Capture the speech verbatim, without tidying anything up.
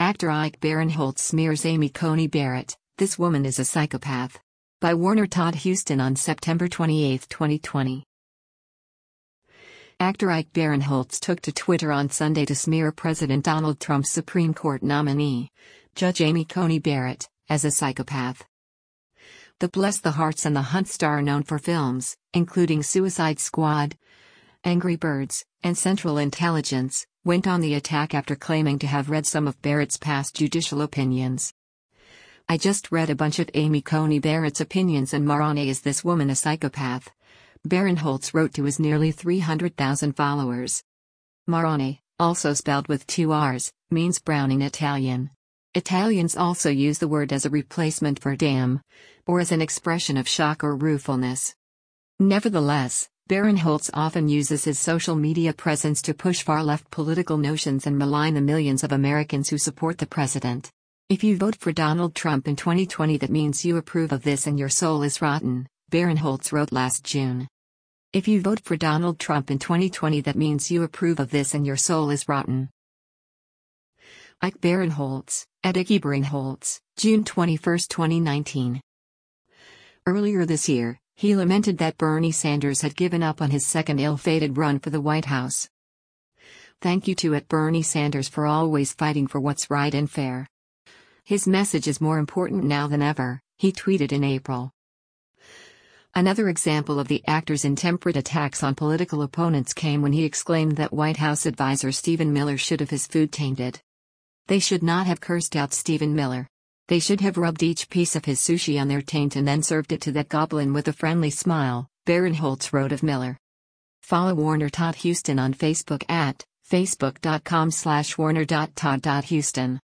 Actor Ike Barinholtz smears Amy Coney Barrett, "This woman is a psychopath." By Warner Todd Huston on September twenty-eighth, twenty twenty. Actor Ike Barinholtz took to Twitter on Sunday to smear President Donald Trump's Supreme Court nominee, Judge Amy Coney Barrett, as a psychopath. The Bless the Hearts and the Hunt star, known for films including Suicide Squad, Angry Birds, and Central Intelligence, went on the attack after claiming to have read some of Barrett's past judicial opinions. "I just read a bunch of Amy Coney Barrett's opinions, and Marane is this woman a psychopath," Barinholtz wrote to his nearly three hundred thousand followers. Marane, also spelled with two R's, means brown in Italian. Italians also use the word as a replacement for damn, or as an expression of shock or ruefulness. Nevertheless, Barinholtz often uses his social media presence to push far-left political notions and malign the millions of Americans who support the president. "If you vote for Donald Trump in twenty twenty, that means you approve of this and your soul is rotten," Barinholtz wrote last June. "If you vote for Donald Trump in twenty twenty, that means you approve of this and your soul is rotten." Ike Barinholtz, at Ike Barinholtz, June twenty-first, twenty nineteen. Earlier this year, he lamented that Bernie Sanders had given up on his second ill-fated run for the White House. "Thank you to at Bernie Sanders for always fighting for what's right and fair. His message is more important now than ever," he tweeted in April. Another example of the actor's intemperate attacks on political opponents came when he exclaimed that White House advisor Stephen Miller should have his food tainted. "They should not have cursed out Stephen Miller. They should have rubbed each piece of his sushi on their taint and then served it to that goblin with a friendly smile," Barinholtz wrote of Miller. Follow Warner Todd Huston on Facebook at facebook dot com slash warner dot todd dot huston.